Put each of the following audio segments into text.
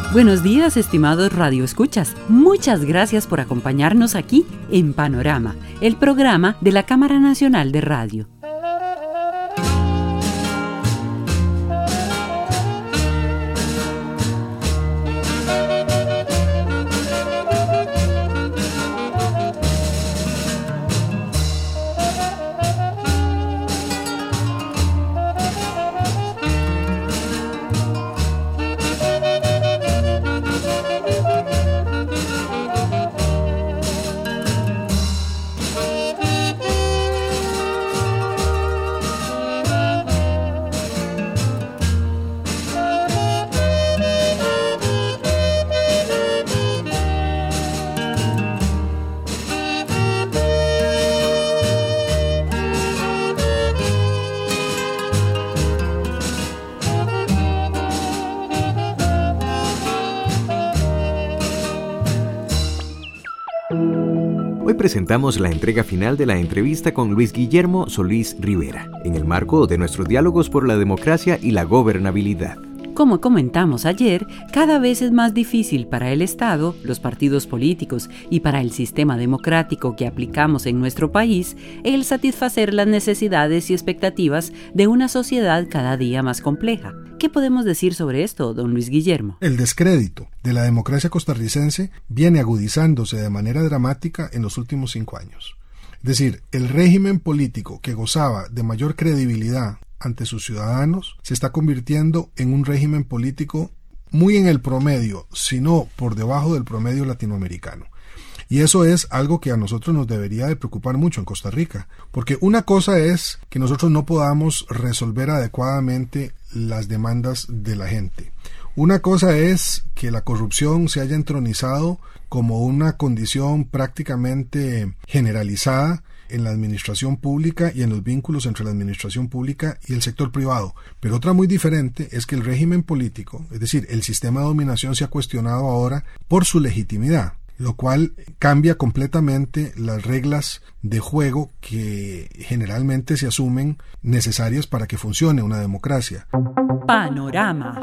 Buenos días, estimados radioescuchas. Muchas gracias por acompañarnos aquí en Panorama, el programa de la Cámara Nacional de Radio. Hoy presentamos la entrega final de la entrevista con Luis Guillermo Solís Rivera, en el marco de nuestros diálogos por la democracia y la gobernabilidad. Como comentamos ayer, cada vez es más difícil para el Estado, los partidos políticos y para el sistema democrático que aplicamos en nuestro país el satisfacer las necesidades y expectativas de una sociedad cada día más compleja. ¿Qué podemos decir sobre esto, don Luis Guillermo? El descrédito de la democracia costarricense viene agudizándose de manera dramática en los últimos 5 años. Es decir, el régimen político que gozaba de mayor credibilidad ante sus ciudadanos se está convirtiendo en un régimen político muy en el promedio, si no por debajo del promedio latinoamericano. Y eso es algo que a nosotros nos debería de preocupar mucho en Costa Rica, porque una cosa es que nosotros no podamos resolver adecuadamente las demandas de la gente. Una cosa es que la corrupción se haya entronizado como una condición prácticamente generalizada en la administración pública y en los vínculos entre la administración pública y el sector privado. Pero otra muy diferente es que el régimen político, es decir, el sistema de dominación, se ha cuestionado ahora por su legitimidad, lo cual cambia completamente las reglas de juego que generalmente se asumen necesarias para que funcione una democracia. Panorama.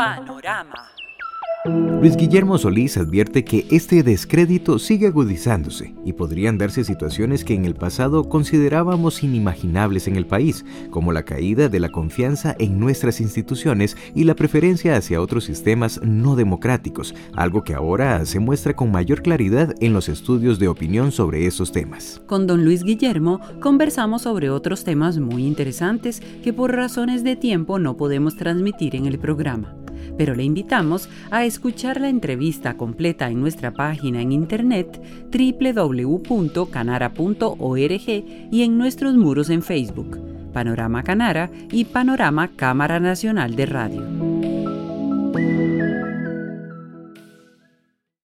Luis Guillermo Solís advierte que este descrédito sigue agudizándose y podrían darse situaciones que en el pasado considerábamos inimaginables en el país, como la caída de la confianza en nuestras instituciones y la preferencia hacia otros sistemas no democráticos, algo que ahora se muestra con mayor claridad en los estudios de opinión sobre estos temas. Con don Luis Guillermo conversamos sobre otros temas muy interesantes que por razones de tiempo no podemos transmitir en el programa. Pero le invitamos a escuchar la entrevista completa en nuestra página en internet www.canara.org y en nuestros muros en Facebook, Panorama Canara y Panorama Cámara Nacional de Radio.